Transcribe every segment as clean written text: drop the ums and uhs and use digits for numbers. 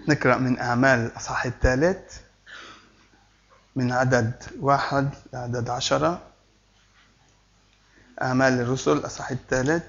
نقرأ من أعمال الأصحاح 3 من عدد 1 لعدد 10. أعمال الرسل الأصحاح 3.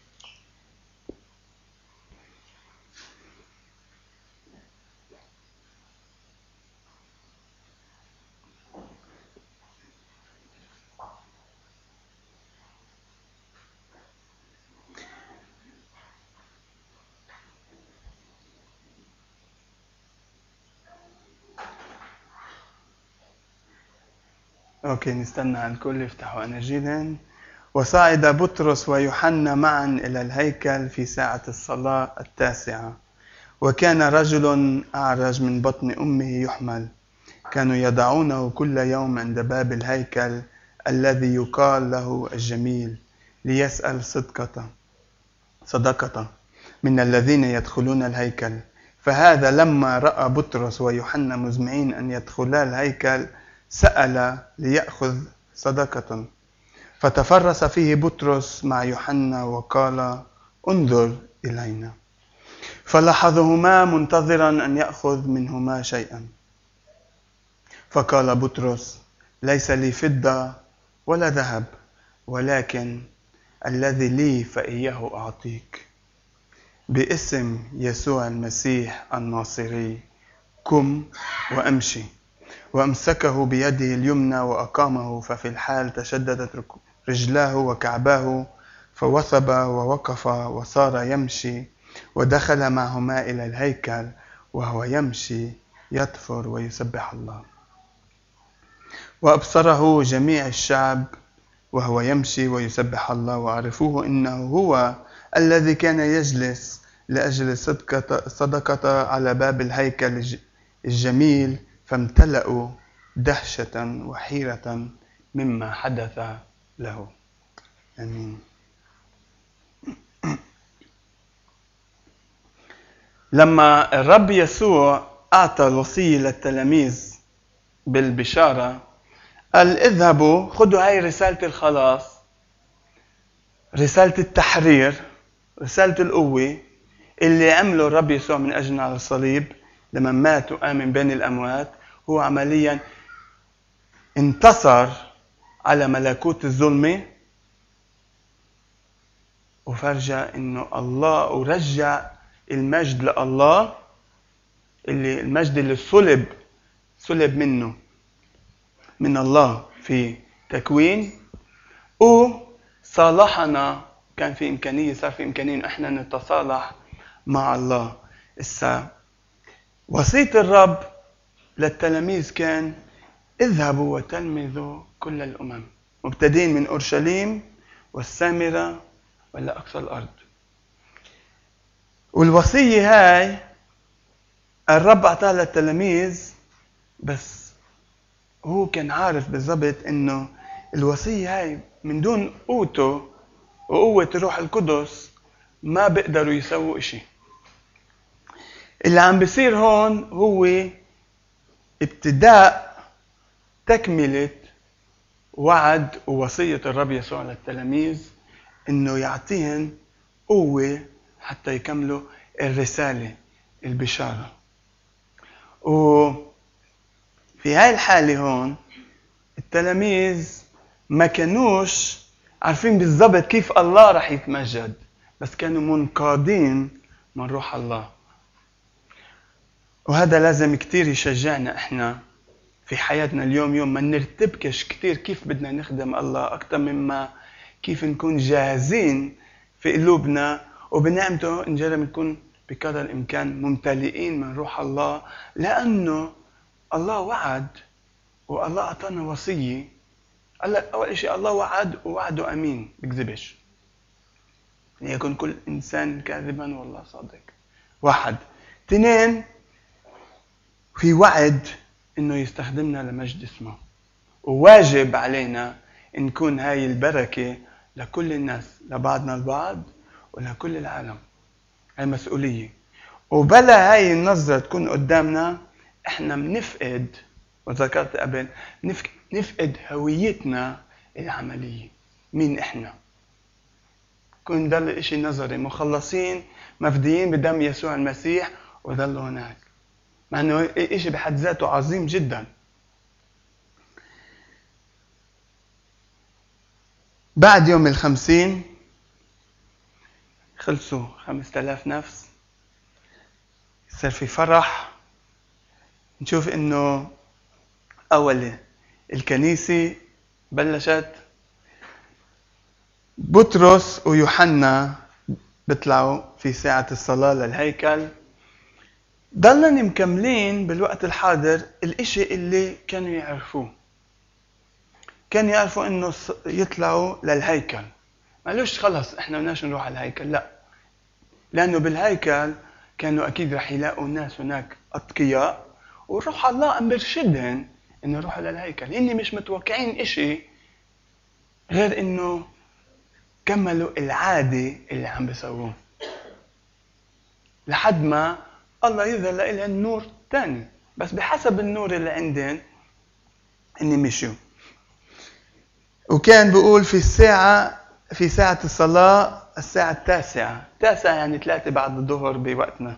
أوكي، نستنى على الكل يفتحوا أناجيلهم. وصعد بطرس ويوحنا معا إلى الهيكل في ساعة الصلاة 9، وكان رجل أعرج من بطن أمه يحمل، كانوا يضعونه كل يوم عند باب الهيكل الذي يقال له الجميل، ليسأل صدقة من الذين يدخلون الهيكل. فهذا لما رأى بطرس ويوحنا مزمعين أن يدخلا الهيكل سأل ليأخذ صدقة، فتفرس فيه بطرس مع يوحنا وقال: انظر إلينا. فلاحظهما منتظرا أن يأخذ منهما شيئا. فقال بطرس: ليس لي فضة ولا ذهب، ولكن الذي لي فإياه أعطيك. باسم يسوع المسيح الناصري قم وأمشي. وأمسكه بيده اليمنى وأقامه، ففي الحال تشددت رجلاه وكعباه، فوثب ووقف وصار يمشي، ودخل معهما إلى الهيكل وهو يمشي يطفر ويسبح الله. وأبصره جميع الشعب وهو يمشي ويسبح الله، وعرفوه إنه هو الذي كان يجلس لأجل صدقة على باب الهيكل الجميل، فامتلأوا دهشة وحيرة مما حدث له. آمين. لما الرب يسوع أعطى الوصية للتلاميذ بالبشارة، قال: اذهبوا خذوا هاي رسالة الخلاص، رسالة التحرير، رسالة القوة اللي عمله الرب يسوع من أجلنا على الصليب لما مات وقام بين الأموات. هو عمليا انتصر على ملكوت الظلمة، وفرجع إنه الله، ورجع المجد لله، اللي المجد اللي صلب منه من الله في تكوين، وصالحنا. كان في إمكانية، صار في إمكانية إحنا نتصالح مع الله. وصية الرب للتلاميذ كان: اذهبوا وتلمذوا كل الأمم، مبتدئين من أورشليم والسامرة ولا أقصى الأرض. والوصية هاي الرب أعطاها للتلاميذ، بس هو كان عارف بالضبط إنه الوصية هاي من دون قوته وقوة الروح القدس ما بيقدروا يسووا إشي. اللي عم بيصير هون هو ابتداء تكملة وعد ووصية الرب يسوع للتلاميذ، إنه يعطيهم قوة حتى يكملوا الرسالة، البشارة. وفي هاي الحالة هون التلاميذ ما كانوش عارفين بالضبط كيف الله رح يتمجد، بس كانوا منقادين من روح الله. وهذا لازم كتير يشجعنا إحنا في حياتنا اليوم. ما نرتبكش كتير كيف بدنا نخدم الله، أكتر مما كيف نكون جاهزين في قلوبنا وبنعمته نجرب نكون بقدر الإمكان ممتلئين من روح الله، لأنه الله وعد والله أعطانا وصية. أول شيء الله وعد ووعده أمين، بكذبش. يكون كل إنسان كاذبا والله صادق. 1. 2. في وعد إنه يستخدمنا لمجد اسمه، وواجب علينا نكون هاي البركة لكل الناس، لبعضنا البعض ولكل العالم. هاي مسؤولية. وبلا هاي النظرة تكون قدامنا إحنا منفقد، وذكرت قبل، نفقد هويتنا العملية. مين إحنا؟ كون ضل إشي نظري، مخلصين مفديين بدم يسوع المسيح وظلوا هناك. مع أنه إشي بحد ذاته عظيم جدا. بعد يوم 50 خلصوا 5000 نفس، صار في فرح. نشوف إنه أول الكنيسة بلشت، بطرس ويوحنا بيطلعوا في ساعة الصلاة للهيكل. ضلنا مكملين بالوقت الحاضر الاشي اللي كانوا يعرفوه. كانوا يعرفوا انه يطلعوا للهيكل. معلوش خلص احنا بدناش نروح على الهيكل، لا، لانه بالهيكل كانوا اكيد رح يلاقوا ناس هناك اتقياء، وروح الله مرشدهم انه يروحوا للهيكل. هني مش متوقعين اشي غير انه كملوا العادة اللي عم بيسووه لحد ما الله يظهر لهم نور تاني، بس بحسب النور اللي عندهم اني مشوا. وكان بيقول في ساعة الصلاة الساعة 9 يعني 3 بعد الظهر بوقتنا.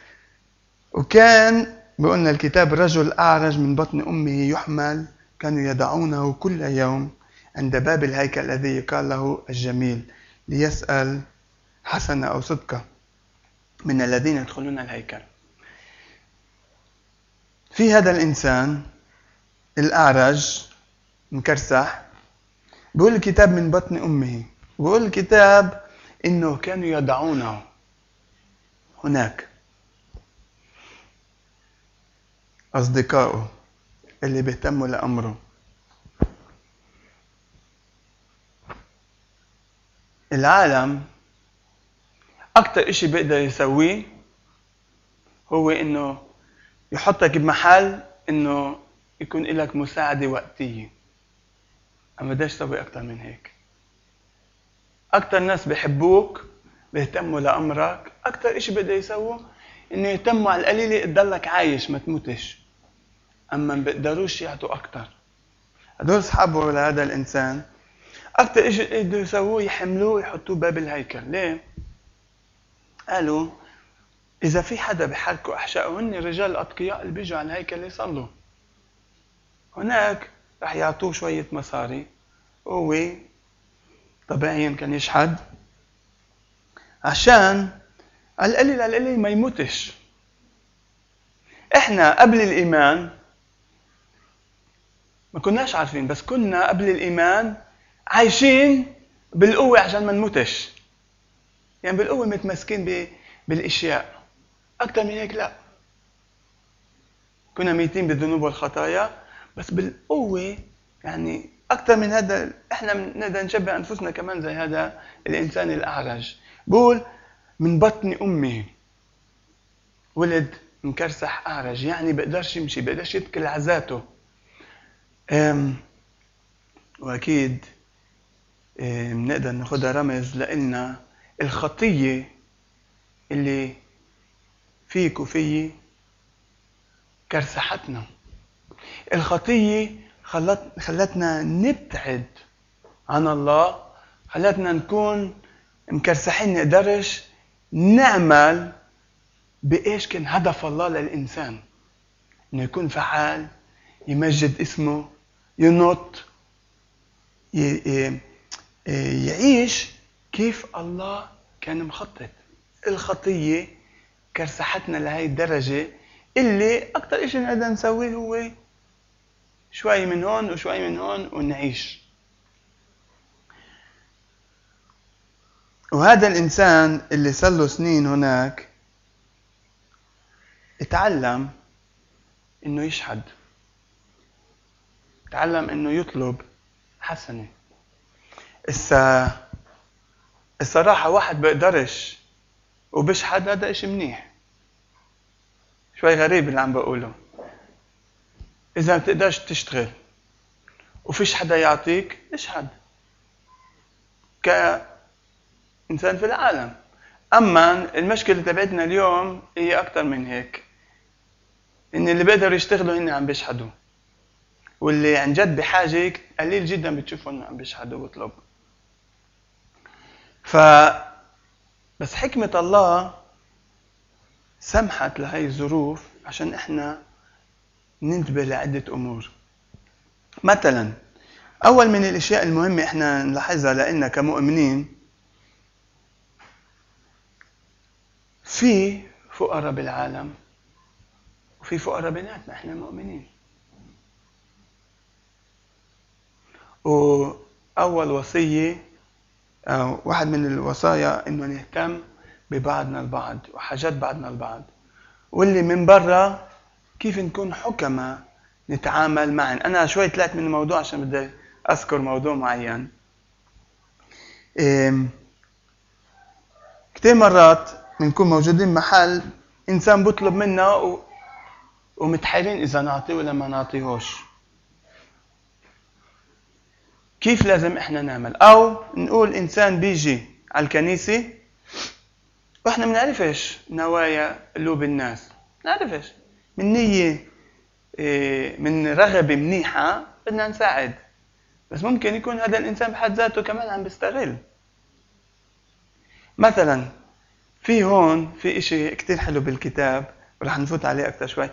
وكان بيقولنا الكتاب رجل أعرج من بطن أمه يحمل، كانوا يدعونه كل يوم عند باب الهيكل الذي يقال له الجميل ليسأل حسنة أو صدقة من الذين يدخلون الهيكل. في هذا الإنسان الأعرج مكرسح، بيقول الكتاب من بطن أمه، بيقول الكتاب إنه كانوا يدعونه هناك أصدقائه اللي بيهتموا لأمره. العالم أكتر إشي بيقدر يسويه هو إنه يحطك بمحل إنه يكون لك مساعدة وقتية. أما بداش تسوي أكتر من هيك. أكتر ناس بيحبوك بيهتموا لأمرك، أكتر إشي بيقدر يسووه إنه يهتموا على القليلة تضلك عايش ما تموتش. أما ما بيقدروش يعطوا أكتر. هدول أصحابه لهذا الإنسان أكتر إشي يقدروا يسووه يحملوه يحطوه باب الهيكل. ليه؟ قالوا إذا في حدا بحركوا أحشائه هن الرجال الأتقياء اللي بيجوا على الهيكل يصلوا. هناك رح يعطوه شوية مصاري، هو طبيعيا كان يشحد عشان على القليل ما يموتش. إحنا قبل الإيمان ما كناش عارفين، بس كنا قبل الإيمان عايشين بالقوة عشان ما نموتش. يعني بالقوة متمسكين بالإشياء. أكتر من هيك لا. كنا ميتين بالذنوب والخطايا، بس بالقوة يعني أكتر من هذا. إحنا نقدر نشبه أنفسنا كمان زي هذا الإنسان الأعرج. بقول من بطن أمه ولد مكرسح أعرج، يعني بقدرش يمشي، بقدرش يتكل على ذاته. وأكيد بنقدر ناخدها رمز لإلنا الخطية اللي فيك وفي كرسحتنا. الخطية خلتنا نبتعد عن الله، خلتنا نكون مكرسحين، نقدرش نعمل بإيش كان هدف الله للإنسان، إنه يكون فعال، يمجد اسمه، ينط، يعيش كيف الله كان مخطط. الخطية كرسحتنا لهي الدرجة اللي أكتر إشي نقدر نسويه هو شوي من هون وشوي من هون ونعيش. وهذا الإنسان اللي صار له سنين هناك اتعلم إنه يشحد، اتعلم إنه يطلب حسنة. الصراحة واحد بيقدرش وبشحد، هذا إشي منيح. شوي غريب اللي عم بقوله. إذا ما بتقدرش تشتغل وفيش حدا يعطيك، اشحد كإنسان في العالم. أما المشكلة تبعتنا اليوم هي أكتر من هيك، إن اللي بيقدروا يشتغلوا هن عم بيشحدوا، واللي عن جد بحاجة قليل جدا بتشوفهم عم بيشحدوا وبيطلبوا. بس حكمة الله سمحت لهي الظروف عشان احنا ننتبه لعدة أمور. مثلا أول من الأشياء المهمة احنا نلاحظها لأننا كمؤمنين، في فقراء بالعالم وفي فقراء بيناتنا احنا مؤمنين. وأول وصية أو واحد من الوصايا إنه نهتم ببعضنا البعض وحاجات بعضنا البعض، واللي من برا كيف نكون حكمة نتعامل معا. أنا شوي طلعت من الموضوع عشان بدي أذكر موضوع معين. كتير مرات بنكون موجودين محل إنسان بطلب منا ومتحيرين إذا نعطيه ولا ما نعطيهوش. كيف لازم إحنا نعمل؟ أو نقول إنسان بيجي على الكنيسة وإحنا منعرفش نوايا قلوب الناس، منعرفش من نية من رغبة منيحة بدنا نساعد، بس ممكن يكون هذا الإنسان بحد ذاته كمان عم بيستغل. مثلا في هون في إشي كتير حلو بالكتاب ورح نفوت عليه أكتر شوي.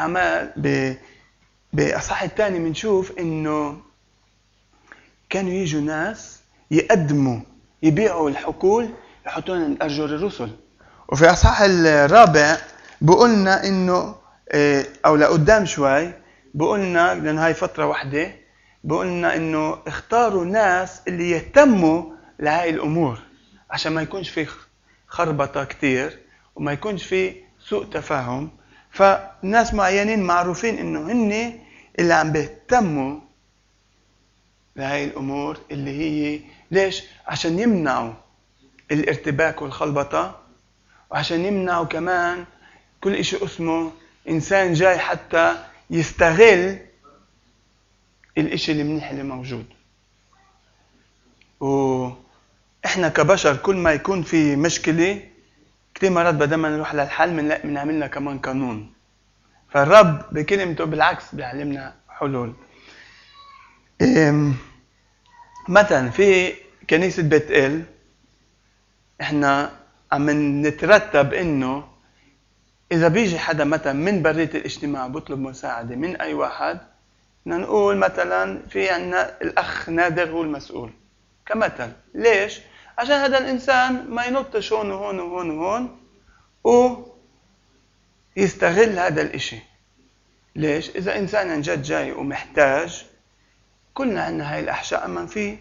بأصحاح الثاني بنشوف إنه كانوا يجوا ناس يقدموا يبيعوا الحقول يحطونا عند أرجل الرسل. وفي أصحاح الرابع بقولنا إنه أو لقدام شوي بقولنا، لأن هاي فترة واحدة، بقولنا إنه اختاروا ناس اللي يهتموا لهاي الأمور عشان ما يكونش في خربطة كتير وما يكونش في سوء تفاهم. فناس معينين معروفين إنه هن اللي عم بيهتموا لهاي الأمور اللي هي ليش؟ عشان يمنعوا الارتباك والخلبطة، وعشان يمنعوا كمان كل إشي اسمه إنسان جاي حتى يستغل الإشي المنيح اللي موجود. وإحنا كبشر كل ما يكون في مشكلة كتير مرات بدل ما نروح للحل بنعملنا كمان قانون. فالرب بكلمته بالعكس بيعلمنا حلول. مثلا في كنيسة بيت إل إحنا عم نترتب إنه إذا بيجي حدا مثلا من برية الاجتماع بطلب مساعدة من أي واحد، بدنا نقول مثلا في عنا الأخ نادر هو المسؤول كمثل. ليش؟ عشان هذا الإنسان ما ينطش هون وهون وهون وهون ويستغل هذا الإشي. ليش؟ إذا إنسان عن جد جاي ومحتاج، كلنا عنا هاي الأحشاء، أما في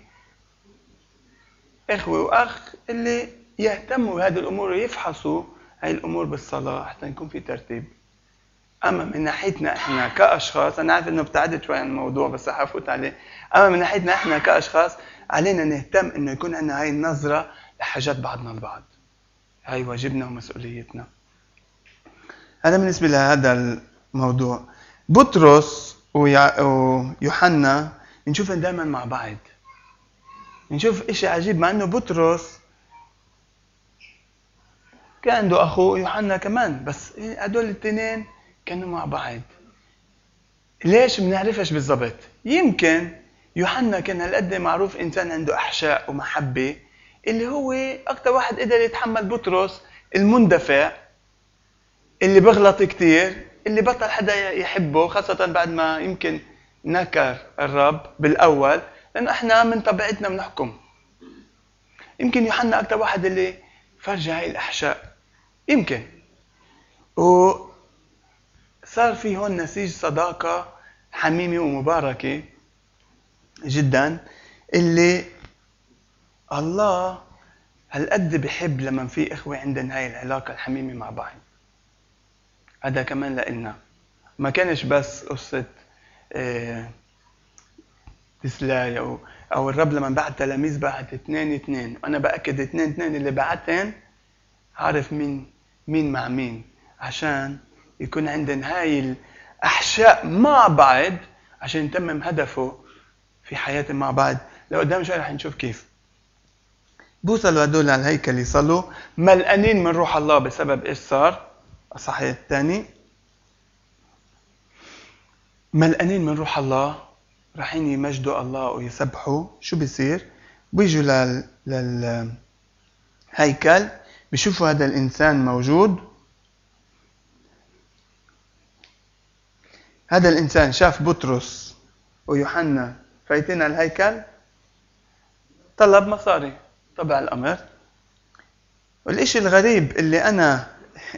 إخوة وأخ اللي يهتموا بهذه الأمور ويفحصوا هاي الأمور بالصلاة حتى يكون في ترتيب. أما من ناحيتنا إحنا كأشخاص، أنا عارف إنه ابتعدت شوي عن الموضوع بس حفوت عليه. أما من ناحيتنا إحنا كأشخاص علينا نهتم إنه يكون عندنا هاي النظرة لحاجات بعضنا البعض. هاي واجبنا ومسؤوليتنا. هذا بالنسبة لهذا الموضوع. بطرس ويوحنا نشوفهم دائما مع بعض. نشوف إشي عجيب، مع إنه بطرس كان عنده أخوه يوحنا كمان، بس هدول الاثنين كانوا مع بعض. ليش؟ بنعرفش بالضبط. يمكن يوحنا كان هالقد معروف إنسان عنده أحشاء ومحبة، اللي هو أكتر واحد قدر يتحمل بطرس المندفع اللي بغلط كتير، اللي بطل حدا يحبه، خاصة بعد ما يمكن نكر الرب بالأول، لأنه إحنا من طبيعتنا بنحكم. يمكن يوحنا أكتر واحد اللي فرج هاي الأحشاء يمكن. وصار في هون نسيج صداقة حميمة ومباركة جدا، اللي الله هالقد بحب لما في إخوة عندن هاي العلاقة الحميمة مع بعض. هذا كمان لإلنا، ما كانش بس قصة تسلاي أو الرب لما بعت تلاميذ بعت 2 أنا بأكد 2 اللي بعتن عارف مين مع مين، عشان يكون عندنا هاي الأحشاء مع بعض عشان نتمم هدفه في حياتهم مع بعض. لو قدام شوي رح نشوف كيف بوصلوا هدول على الهيكل، يصلوا ملقانين من روح الله بسبب إيش صار؟ الصحيح الثاني ملقانين من روح الله، رايحين يمجدوا الله ويسبحوا. شو بيصير؟ بيجوا للهيكل، بيشوفوا هذا الإنسان موجود، هذا الإنسان شاف بطرس ويوحنا فايتين على الهيكل، طلب مصاري تبع الأمر. والإشي الغريب اللي أنا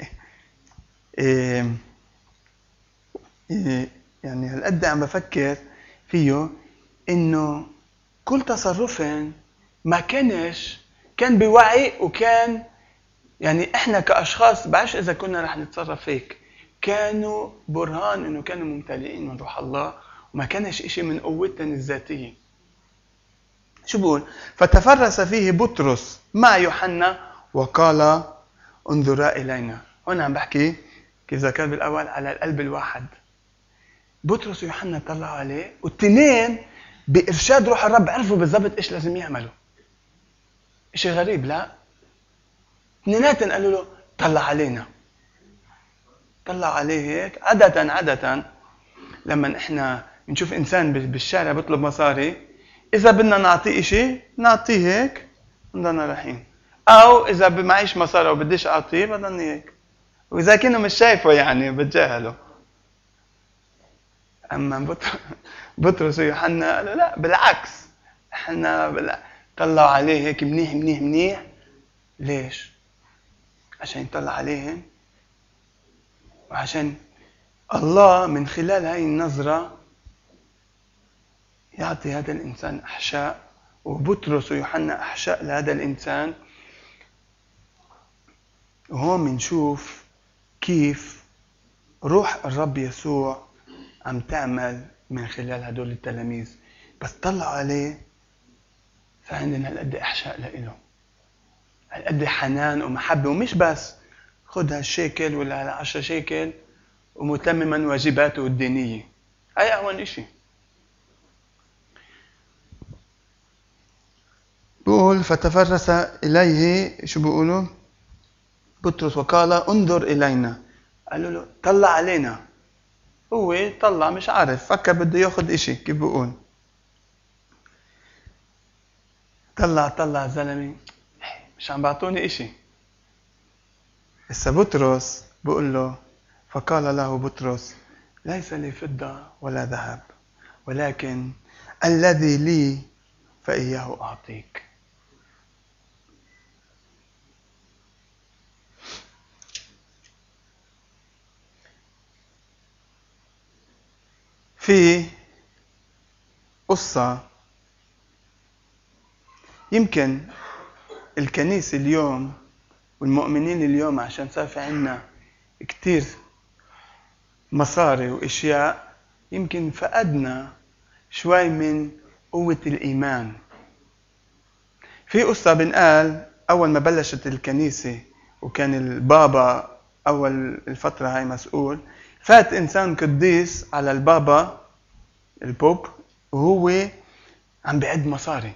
يعني هالقد عم بفكر فيه، إنه كل تصرفهم ما كان بوعي، وكان يعني إحنا كأشخاص بعرفش إذا كنا رح نتصرف هيك. كانوا برهان إنه كانوا ممتلئين من روح الله، وما كانش إشي من قوتهم الذاتية. شو بقول؟ فتفرس فيه بطرس مع يوحنا وقال انظرا إلينا. هون عم بحكي كيف ذكر بالأول على القلب الواحد. بطرس ويوحنا طلعوا عليه، والتنين بإرشاد روح الرب عرفوا بالضبط إيش لازم يعملوا. إشي غريب لا؟ اثنيناتهم قالوا له طلع علينا. طلع عليه هيك. عادة لما إحنا نشوف إنسان بالشارع بيطلب مصاري، إذا بدنا نعطيه إشي نعطيه هيك نضلنا رايحين، أو إذا معيش مصاري وبديش أعطيه بضلني هيك، وإذا كنا مش شايفه يعني بتجاهله. أما بطرس ويوحنا قالوا لا بالعكس، إحنا طلعوا عليه هيك منيح منيح منيح. ليش؟ عشان يطلع عليهم، وعشان الله من خلال هاي النظرة يعطي هذا الإنسان أحشاء. وبطرس ويوحنا أحشاء لهذا الإنسان. وهون منشوف كيف روح الرب يسوع عم تعمل من خلال هدول التلاميذ. بس طلعوا عليه فعندنا هالقد أحشاء لإله، هالقد حنان ومحبة. ومش بس خد هالشيكل ولا هالعشرة شيكل ومتمما واجباته الدينية، هاي أهون إشي. بقول فتفرس إليه، شو بيقولوا؟ بطرس وقال انظر إلينا. قالوا له طلع علينا. هو طلع مش عارف، فكر بده ياخد إشي. كيف بقول؟ طلع زلمي مش عم بعطوني إشي. هسه بطرس بقول له فقال له بطرس ليس لي فضة ولا ذهب، ولكن الذي لي فإياه أعطيك. في قصة يمكن الكنيسة اليوم والمؤمنين اليوم عشان صار في عنا كتير مصاري وإشياء، يمكن فقدنا شوي من قوة الإيمان. في قصة بنقال أول ما بلشت الكنيسة وكان البابا أول الفترة هاي مسؤول، فات إنسان قديس على البابا البوب وهو عم بعد مصاري،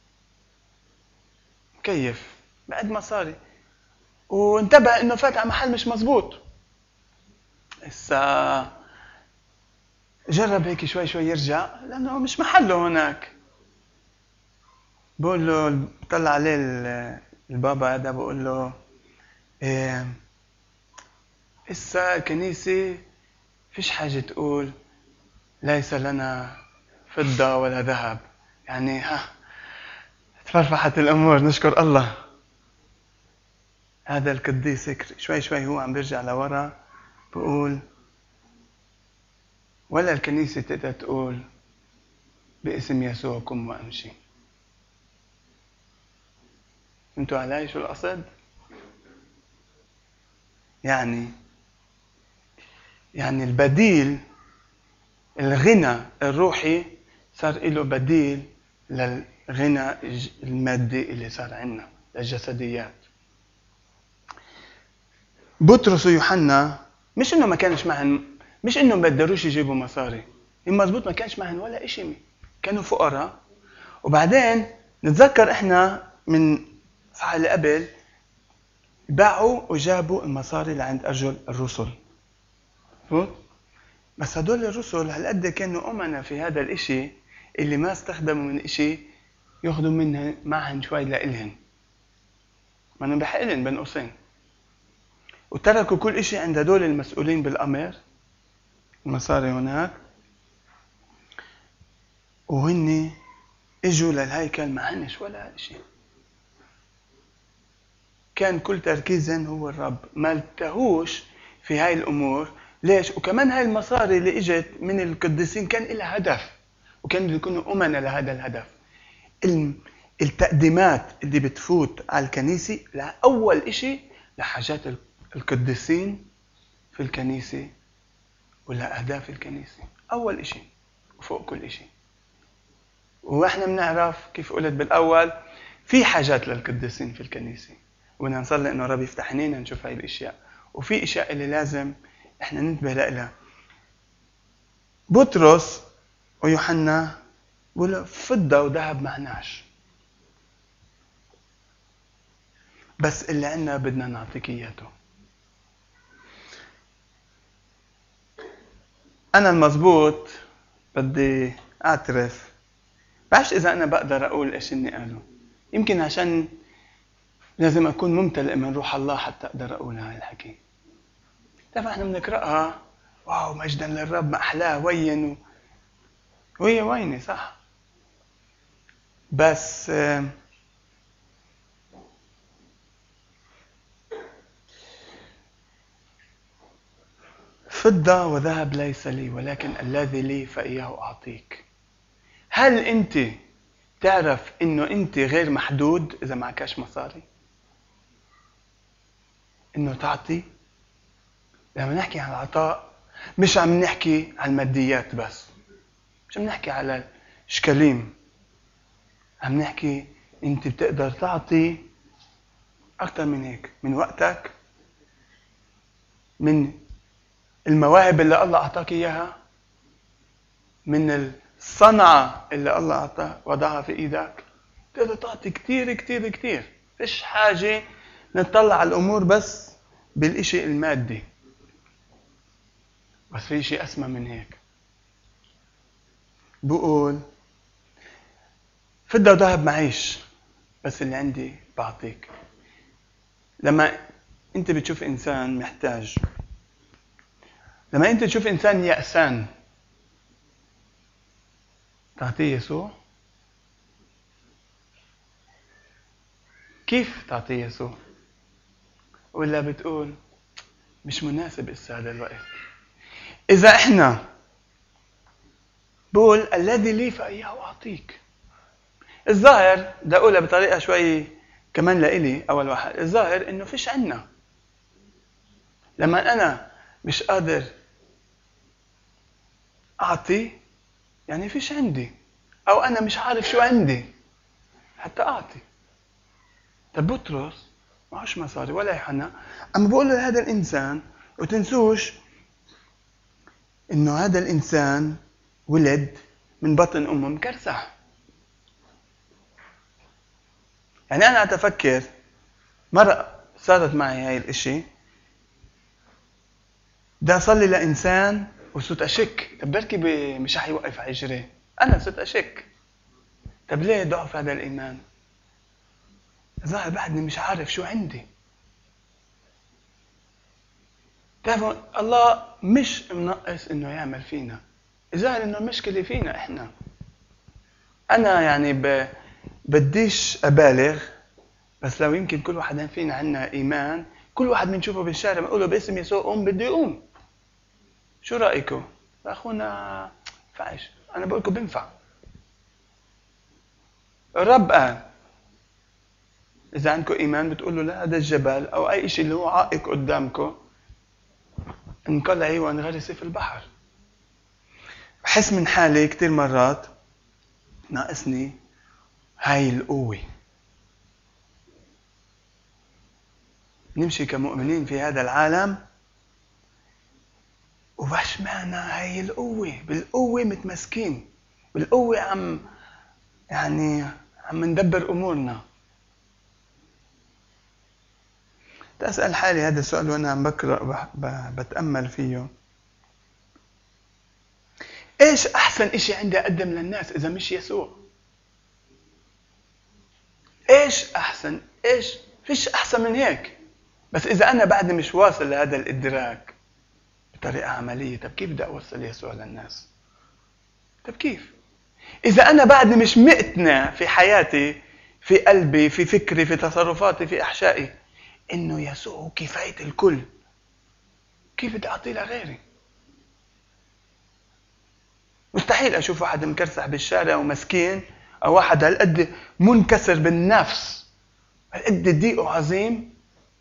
كيف بعد مصاري، وانتبه إنه فات على محل مش مزبوط. هسا جرب هيك شوي يرجع لأنه مش محله هناك. بقول له طلع عليه البابا هذا بقول له هسا الكنيسة فيش حاجة تقول ليس لنا فضة ولا ذهب، يعني تفرفحت الأمور نشكر الله. هذا القديس شوي هو عم بيرجع لورا بقول ولا الكنيسة تقدر تقول باسم يسوع قم وامشي. انتوا علي شو القصد؟ يعني البديل، الغنى الروحي صار له بديل للغنى المادي اللي صار عندنا للجسديات. بطرس ويوحنا مش انه ما كانش معهم، مش انه ما قدروش يجيبوا مصاري، مزبوط ما كانش معهم ولا شيء، كانوا فقراء. وبعدين نتذكر احنا من صح اللي قبل باعوا وجابوا المصاري لعند ارجل الرسل. بس هدول الرسل هالقد كانوا امنا في هذا الاشي اللي ما استخدموا من اشي ياخذوا منها معهن شوي لإلهن، ما انا بحق لهم بين قوسين، وتركوا كل اشي عند هدول المسؤولين بالامر المصاري هناك، وهن اجوا للهيكل معنش ولا شيء، كان كل تركيزهم هو الرب، ما التهوش في هاي الأمور. ليش؟ وكمان هاي المصاري اللي اجت من القديسين كان لها هدف، وكانوا يكونوا أمنا لهذا الهدف. التقديمات اللي بتفوت على الكنيسة أول إشي لحاجات القديسين في الكنيسة ولأهداف الكنيسة، أول إشي وفوق كل إشي. وإحنا بنعرف كيف قلت بالأول في حاجات للقديسين في الكنيسة، وبدنا نصلي إنه رب يفتح عينينا نشوف هاي الأشياء، وفي أشياء اللي لازم إحنا ننتبه لها. بطرس ويوحنا بيقولوا فضة وذهب معناش، بس اللي عنا بدنا نعطيك إياته. أنا المزبوط بدي أعترف، بعرفش إذا أنا بقدر أقول إيش إني قاله، يمكن عشان لازم أكون ممتلئ من روح الله حتى أقدر أقول هاي الحكي. طبعا إحنا بنقرأها واو مجدا للرب، ما أحلاه وين وهي ويني صح، بس فضة وذهب ليس لي، ولكن الذي لي فإياه أعطيك. هل أنت تعرف إنه أنت غير محدود إذا معكاش مصاري؟ إنه تعطي. لما نحكي عن العطاء مش عم نحكي عن الماديات بس، مش عم نحكي على الشكاليم، عم نحكي أنت بتقدر تعطي أكتر من هيك، من وقتك، من المواهب اللي الله أعطاك إياها، من الصنعة اللي الله أعطاها وضعها في إيدك. تقدر تعطي كتير كتير كتير. فيش حاجة نطلع على الأمور بس بالإشي المادي، بس في شيء أسمى من هيك. بقول فضة وذهب معيش، بس اللي عندي بعطيك. لما أنت بتشوف إنسان محتاج، لما أنت تشوف إنسان يأسان، تعطيه يسوع؟ كيف تعطيه يسوع؟ ولا بتقول مش مناسب هذا الوقت؟ إذا إحنا بقول الذي لي فإياه أعطيك، الظاهر بدي أقولها بطريقة شوي كمان لإلي. أول واحد الظاهر إنه فيش عنا. لما أنا مش قادر أعطي يعني فيش عندي، أو أنا مش عارف شو عندي حتى أعطي. طب بطرس معهوش مصاري ولا يوحنا، أما بقول لهذا الإنسان، وتنسوش إنه هذا الإنسان ولد من بطن أمه مكرسح. يعني أنا أتفكر مرة صارت معي هاي الإشي، بدي أصلي لإنسان وصرت أشك، طب بركي مش رح يوقف على يجري، أنا صرت أشك. طب ليه ضعف هذا الإيمان؟ ظاهر بعدني مش عارف شو عندي. تعرفوا الله مش منقص إنه يعمل فينا، الظاهر إنه المشكلة فينا إحنا. أنا يعني بديش أبالغ، بس لو يمكن كل واحد فينا عنا إيمان، كل واحد بنشوفه بالشارع بنقول له باسم يسوع قوم، بده يقوم. شو رأيكم؟ أخونا فعش، أنا بقول لكم بنفع. الرب قال إذا عندكم إيمان بتقولوا لا هذا الجبل أو أي شيء اللي هو عائق قدامكم انقلعي وانغرسي في البحر. بحس من حالي كتير مرات ناقصني هاي القوة. نمشي كمؤمنين في هذا العالم وباش معنا هاي القوة، بالقوة متمسكين، بالقوة عم ندبر أمورنا. تسأل حالي هذا السؤال وأنا عم بقرأ بتأمل فيه، إيش أحسن إشي عندي أقدم للناس إذا مش يسوع؟ إيش أحسن؟ إيش؟ فيش أحسن من هيك. بس إذا أنا بعد مش واصل لهذا الإدراك، بطريقة عملية. طب كيف بدي أوصل يسوع للناس؟ طب كيف؟ إذا أنا بعدني مش مقتنع في حياتي، في قلبي، في فكري، في تصرفاتي، في أحشائي إنه يسوع هو كفاية الكل، كيف بدي أعطيه لغيري؟ مستحيل أشوف واحد مكرسح بالشارع ومسكين، أو واحد هالقد منكسر بالنفس، هالقد ضيقه عظيم،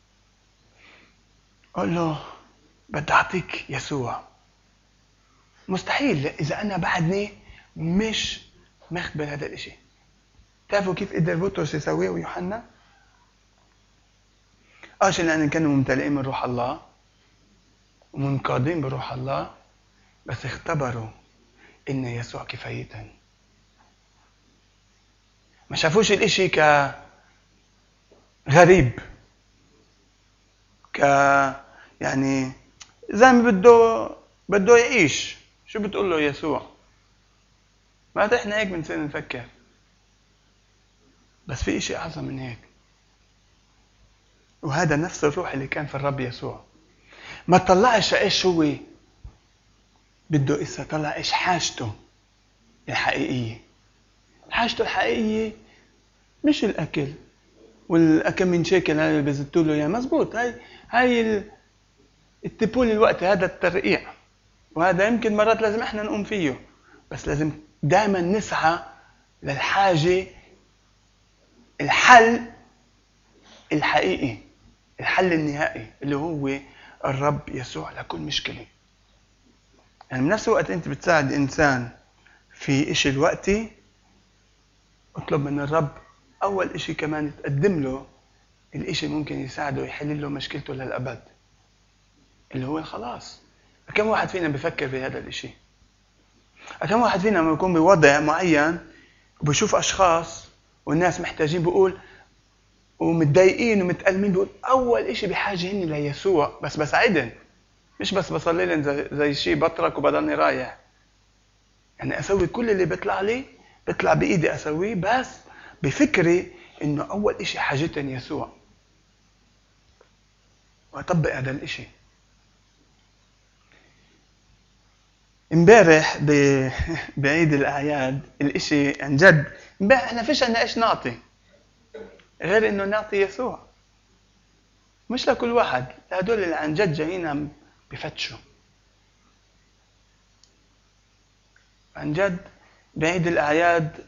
أقول له بدي أعطيك يسوع. مستحيل إذا أنا بعدني مش مخبر هذا الإشي. تعرفوا كيف قدر بطرس يسويه ويوحنا؟ عشان لأن كانوا ممتلئين من روح الله ومنقادين بروح الله، بس اختبروا إن يسوع كفايتهم. ما شافوش الإشي كغريب، يعني زي ما بده يعيش. شو بتقول له يسوع؟ ما احنا هيك بنصير نفكر، بس في إشي أعظم من هيك. وهذا نفس الروح اللي كان في الرب يسوع. ما طلعش إيش هو بده إسا، طلع إيش حاجته الحقيقية. حاجته الحقيقية مش الأكل، والأكل من شكل هاي اللي بزتوا له إياه مزبوط، هاي التبول الوقت، هذا الترقيع، وهذا يمكن مرات لازم إحنا نقوم فيه، بس لازم دائما نسعى للحاجة، الحل الحقيقي، الحل النهائي اللي هو الرب يسوع لكل مشكلة. يعني بنفس الوقت أنت بتساعد إنسان في إشي الوقتي، اطلب من الرب أول إشي كمان تقدم له الإشي ممكن يساعده يحل له مشكلته للأبد، اللي هو الخلاص. كم واحد فينا بفكر في هذا الإشي؟ كم واحد فينا لما يكون بوضع معين وبشوف أشخاص والناس محتاجين، بقول ومتضايقين ومتألمين، بقول أول إشي بحاجة هني ليسوع، بس بساعدهم، مش بس بصلي لهم زي شيء بترك وبضلني رايح. يعني أسوي كل اللي بيطلع لي، بيطلع بإيدي أسويه، بس بفكري إنه أول إشي حاجتهم يسوع، وأطبق هذا الإشي. امبارح بعيد الأعياد الإشي عن جد، امبارح احنا فيش عنا إيش نعطي غير إنه نعطي يسوع، مش لكل واحد، لهدول اللي عن جد جايين عم بفتشوا عن جد. بعيد الأعياد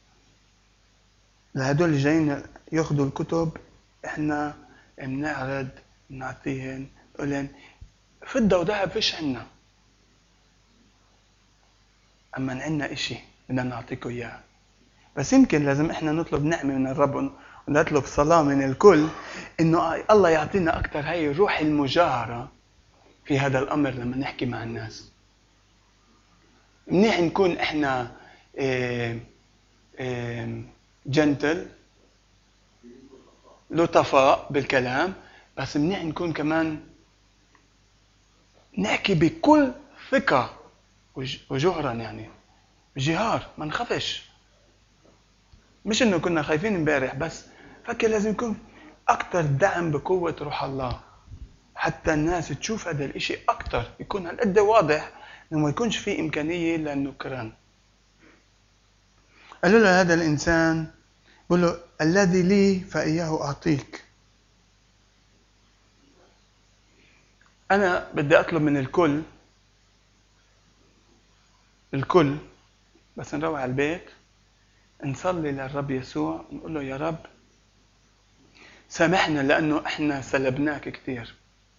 لهدول اللي جايين ياخذوا الكتب، احنا بنعرض نعطيهن، نقولن فضة وذهب فيش عنا، أما عنا إشي بدنا نعطيكم إياه. بس يمكن لازم إحنا نطلب نعمة من الرب ونطلب صلاة من الكل إنه الله يعطينا أكتر هاي روح المجاهرة في هذا الأمر لما نحكي مع الناس. منيح نكون إحنا جنتل، لطفاء بالكلام، بس منيح نكون كمان نحكي بكل ثقة وجهرا، يعني جهار، ما نخافش. مش انه كنا خايفين امبارح، بس فكر لازم يكون اكتر دعم بقوة روح الله، حتى الناس تشوف هذا الاشي اكتر، يكون هالقد واضح انه ما يكونش في امكانية للنكران. قالوا له هذا الانسان، بقول له الذي لي فإياه اعطيك. انا بدي اطلب من الكل بس نروح على البيت نصلي للرب يسوع، نقول له يا رب سامحنا لأنه إحنا سلبناك كتير،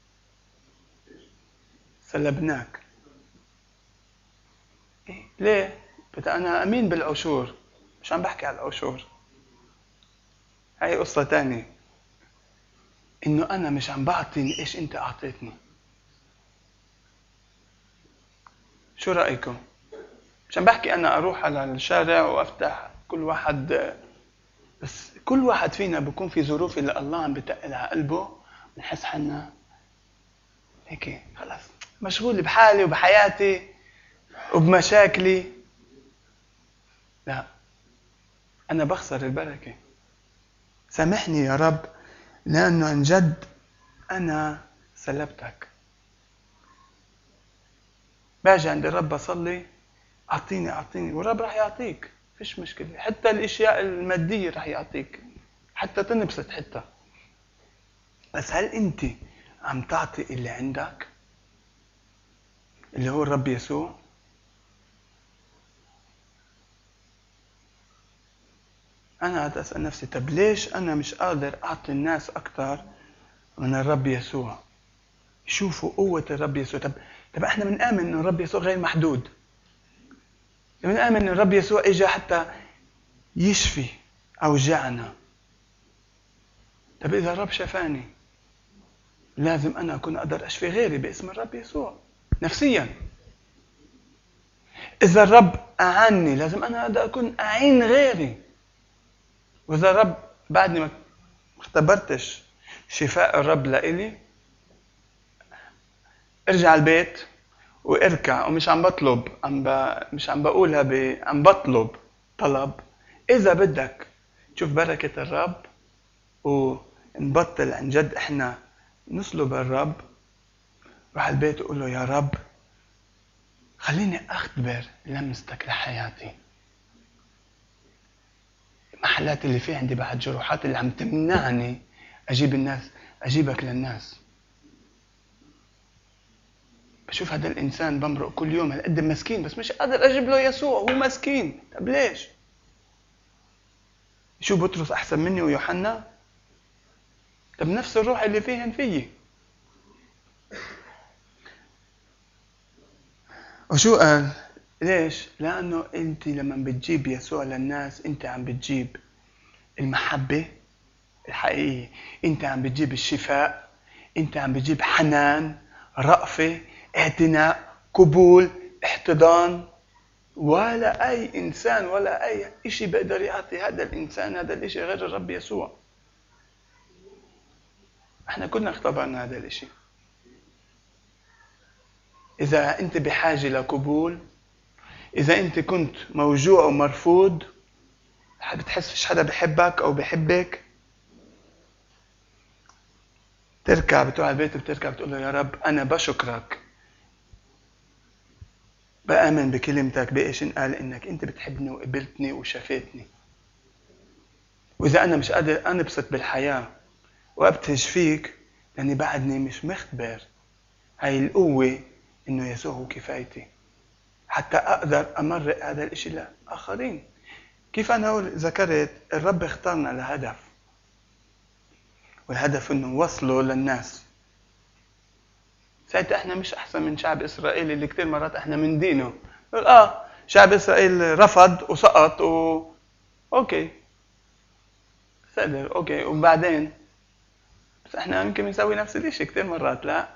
سلبناك. ليه؟ أنا أمين بالعشور، مش عم بحكي على العشور، هاي قصة تانية. إنه أنا مش عم بعطي إيش أنت أعطيتني. شو رأيكم؟ مش عم بحكي أنا أروح على الشارع وأفتح كل واحد، بس كل واحد فينا بيكون في ظروف اللي الله عم بتقل على قلبه، بنحس حالنا هيك خلاص مشغول بحالي وبحياتي وبمشاكلي. لا، أنا بخسر البركة. سامحني يا رب لأنه عن جد أنا سلبتك. باجي عند الرب أصلي أعطيني أعطيني، والرب راح يعطيك، فيش مشكلة. حتى الأشياء المادية راح يعطيك، حتى تنبسط حتى. بس هل أنت عم تعطي اللي عندك اللي هو الرب يسوع؟ أنا قاعد أسأل نفسي، طب ليش أنا مش قادر أعطي الناس أكثر من الرب يسوع؟ شوفوا قوة الرب يسوع. طب احنا بنآمن إن الرب يسوع غير محدود، بنآمن إن الرب يسوع إجا حتى يشفي أوجاعنا. طب إذا الرب شفاني لازم أنا أكون أقدر أشفي غيري باسم الرب يسوع نفسيا. إذا الرب أعني لازم أنا أقدر أكون أعين غيري. وإذا الرب بعدني ما اختبرتش شفاء الرب لإلي، ارجع البيت واركع، ومش عم بطلب، مش عم بقولها عم بطلب طلب. إذا بدك تشوف بركة الرب ونبطل عن جد إحنا نصلب الرب، روح البيت وقول له يا رب خليني أختبر لمستك لحياتي. المحلات اللي فيه عندي بعد جروحات اللي عم تمنعني أجيبك للناس. بشوف هذا الإنسان بمرق كل يوم هالقد مسكين، بس مش قادر أجيب له يسوع، هو مسكين. طب ليش؟ شو بطرس أحسن مني ويوحنا؟ طب نفس الروح اللي فيهن فيي. وشو قال؟ ليش؟ لأنه أنت لما بتجيب يسوع للناس أنت عم بتجيب المحبة الحقيقية، أنت عم بتجيب الشفاء، أنت عم بتجيب حنان، رأفة، اعتناء، قبول، احتضان. ولا أي إنسان ولا أي إشي بقدر يعطي هذا الإنسان هذا الإشي غير الرب يسوع. احنا كلنا اختبرنا هذا الإشي. إذا أنت بحاجة لقبول، إذا أنت كنت موجوع ومرفوض، بتحس فيش حدا بحبك أو بحبك، تركع بتروح على البيت بتركع بتقول له يا رب أنا بشكرك، بآمن بكلمتك بإيش قال إنك أنت بتحبني وقبلتني وشفيتني. وإذا أنا مش قادر أنبسط بالحياة وأبتهج فيك لأني بعدني مش مختبر هاي القوة إنه يسوع هو كفايتي حتى أقدر أمرق هذا الإشي لآخرين. كيف أنا ذكرت الرب اختارنا لهدف، والهدف إنه وصله للناس. ساعتها إحنا مش أحسن من شعب إسرائيل اللي كتير مرات إحنا من دينه نقول شعب إسرائيل رفض وسقط أوكي صدر أوكي، وبعدين بس إحنا يمكن نسوي نفس الإشي كتير مرات. لا،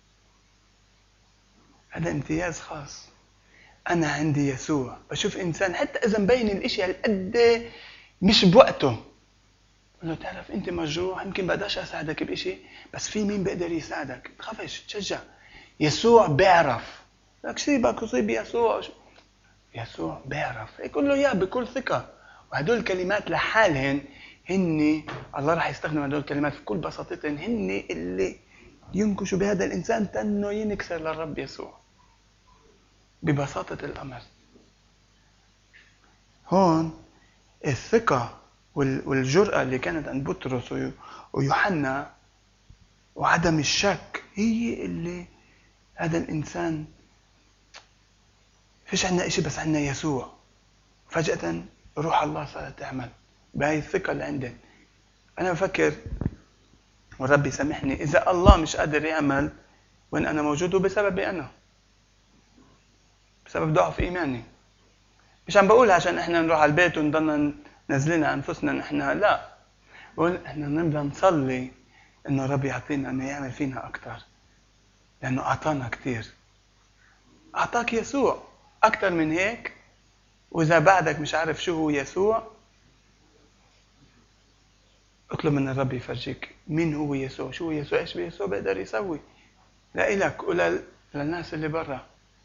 هذا امتياز خاص. أنا عندي يسوع، بشوف إنسان حتى إذا مبين الإشي هالقد مش بوقته، قل له تعرف أنت مجروح، يمكن بقدرش أساعدك بإشي، بس في مين بقدر يساعدك. تخافش، تشجع. يسوع بيعرف. لك سيبك وصيب يسوع. يسوع بيعرف. يقول له إياه بكل ثقة. وهدول الكلمات لحالهن هن الله راح يستخدم هدول الكلمات في كل بساطتهن، هن اللي ينكشوا بهذا الإنسان تنه ينكسر للرب يسوع ببساطة الأمر. هون الثقة والجرأة اللي كانت عند بطرس ويوحنا وعدم الشك هي اللي هذا الإنسان فيش عنا إشي بس عنا يسوع. فجأة روح الله صارت تعمل بهاي الثقة اللي عندن. أنا بفكر والرب يسامحني إذا الله مش قادر يعمل وإن أنا موجود بسببي أنا، بسبب ضعف إيماني. مش عم بقول عشان إحنا نروح على البيت ونضلنا نزلين أنفسنا نحن، لا، بقول إحنا نبدأ نصلي إنه الرب يعطينا إنه يعمل فينا أكتر، لأنه أعطانا كتير. أعطاك يسوع أكتر من هيك. وإذا بعدك مش عارف شو هو يسوع، اطلب من الرب يفرجيك مين هو يسوع، شو هو يسوع، إيش بيسوع بيقدر يسوي لإلك وللناس اللي برا.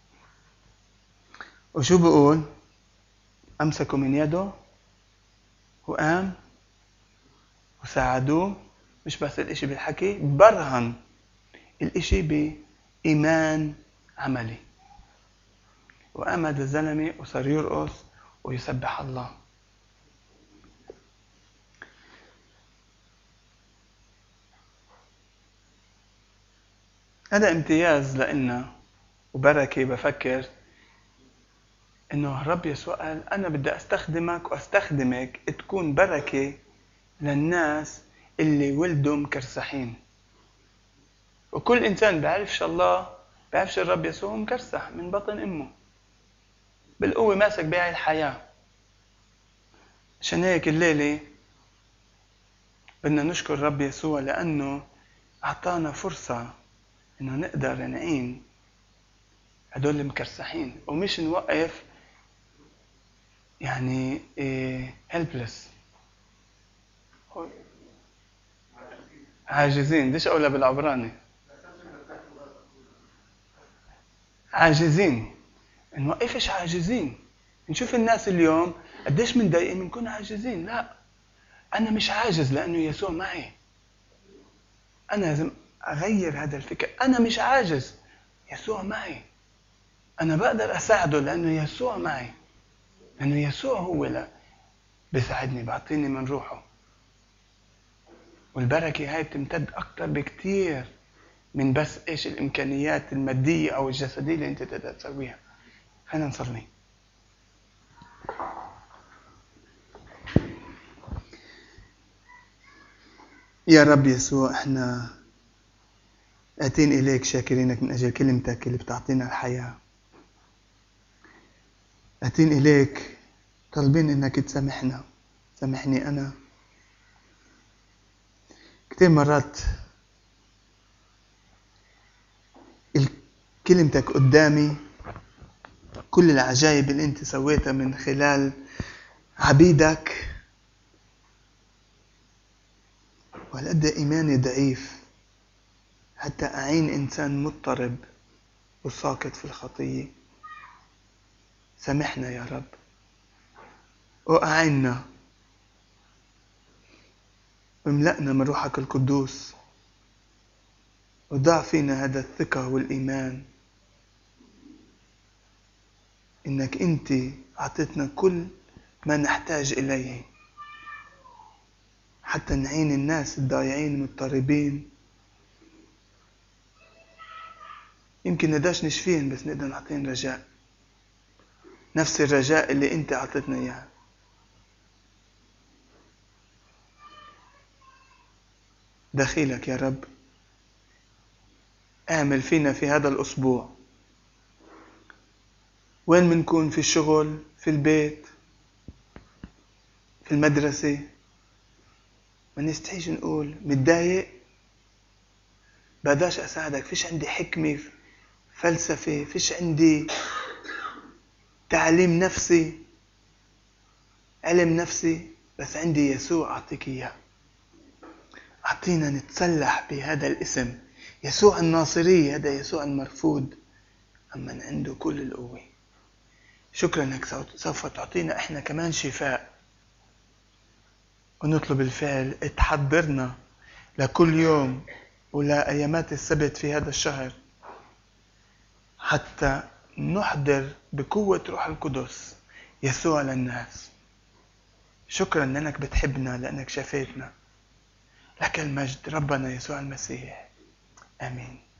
وشو بقول؟ أمسكوا من يده وقام وساعدوه. مش بس الإشي بالحكي، برهن الإشي بإيمان عملي. وقام هذا الزلمة وصار يرقص ويسبح الله. هذا امتياز لنا وبركة. بفكر إنه الرب يسوع قال أنا بدي أستخدمك وأستخدمك تكون بركة للناس اللي ولدوا مكرسحين. وكل إنسان بيعرفش الله، بيعرفش الرب يسوع مكرسح من بطن أمه بالقوة ماسك بيع الحياة. عشان هيك الليلة بدنا نشكر الرب يسوع لأنه أعطانا فرصة إنه نقدر نعين هدول المكرسحين ومش نوقف يعني helpless عاجزين. ليش أقولها بالعبراني؟ عاجزين. نوقفش عاجزين. نشوف الناس اليوم قديش متضايقين بنكون عاجزين. لا، أنا مش عاجز لأنه يسوع معي. أنا لازم أغير هذا الفكر. أنا مش عاجز، يسوع معي. أنا بقدر أساعده لأنه يسوع معي، لأنه يسوع هو لا بيساعدني، بعطيني من روحه. والبركة هاي بتمتد أكتر بكتير من بس إيش الإمكانيات المادية أو الجسدية اللي أنت تقدر تسويها. خلينا نصلي. يا رب يسوع، احنا آتين إليك شاكرينك من أجل كلمتك اللي بتعطينا الحياة. آتين إليك طالبين إنك تسامحنا. سامحني أنا كتير مرات كلمتك قدامي، كل العجائب اللي أنت سويتها من خلال عبيدك، وهالقد إيماني ضعيف حتى أعين إنسان مضطرب وساقط في الخطية. سامحنا يا رب وأعنا واملأنا من روحك القدوس، وضع فينا هذا الثقة والإيمان إنك أنت أعطيتنا كل ما نحتاج إليه حتى نعين الناس الضايعين المضطربين. يمكن نداش نشفين بس نقدر نعطيهم رجاء، نفس الرجاء اللي أنت أعطيتنا إياه. دخيلك يا رب اعمل فينا في هذا الأسبوع، وين منكون، في الشغل، في البيت، في المدرسة، ما نستحيش نقول متضايق بقدرش أساعدك، فيش عندي حكمة، فلسفة، فيش عندي تعليم نفسي، علم نفسي، بس عندي يسوع أعطيك إياه. أعطينا نتسلح بهذا الاسم يسوع الناصري، هذا يسوع المرفوض أمن عنده كل القوة. شكرا أنك سوف تعطينا إحنا كمان شفاء، ونطلب الفعل تحضرنا لكل يوم ولا أيامات السبت في هذا الشهر حتى نحضر بقوة روح القدس يسوع للناس. شكرا لأنك بتحبنا، لأنك شفيتنا. لك المجد ربنا يسوع المسيح. آمين.